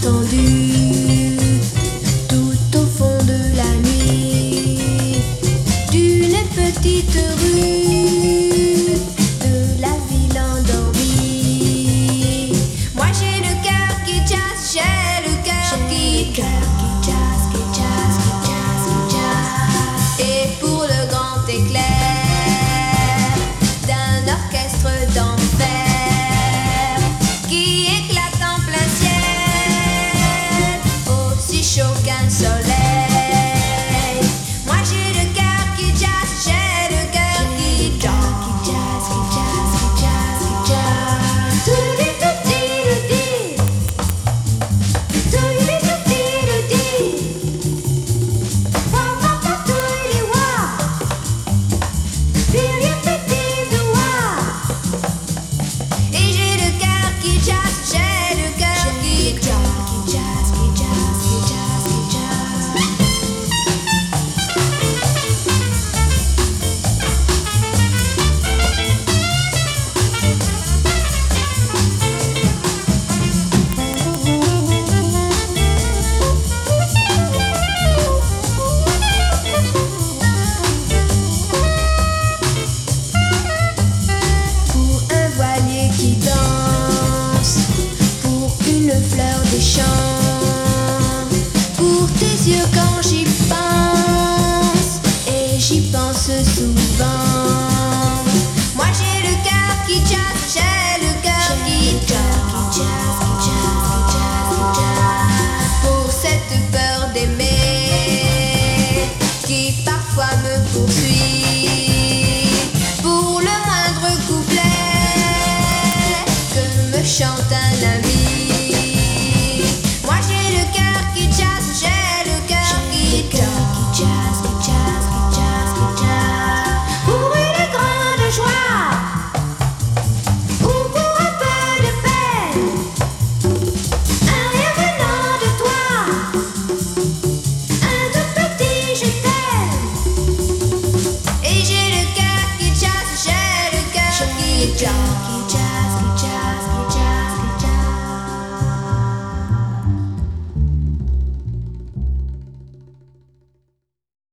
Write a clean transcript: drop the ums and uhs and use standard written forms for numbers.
entendu tout au fond de la nuit d'une petite rue de la ville endormie. Moi j'ai le cœur qui jazz, j'ai le cœur qui jazz, qui jazz, qui jazz, qui jazz. Et pour le grand éclair d'un orchestre d'enfer qui éclate en plein ciel, aussi chaud qu'un soleil. Moi j'ai le cœur qui jazz, j'ai le cœur qui jazz, qui jazz, qui jazz, qui jazz, qui jazz. Toudi toudi toudi, toudi toudi toudi, wa wa wa toudi wa, pili pili wa. Et j'ai le cœur qui jazz, j'ai le cœur qui jazz, qui jazz, qui jazz, qui jazz, qui jazz. Pour un voilier qui danse, pour une fleur des champs, pour tes yeux quand j'y pense, et j'y pense souvent. Moi j'ai le cœur qui jazz, j'ai le cœur qui jazz, qui jazz, qui jazz, qui jazz, qui jazz. Pour cette peur d'aimer qui parfois me poursuit, pour le moindre couplet que me chante un ami. Moi j'ai le cœur qui jazz, j'ai le cœur qui jazz, qui jazz, qui jazz, qui jazz, qui jazz. Pour une grande joie ou pour un peu de peine, un rien venant de toi, un tout petit je t'aime. Et j'ai le cœur qui jazz, j'ai le cœur qui jazz.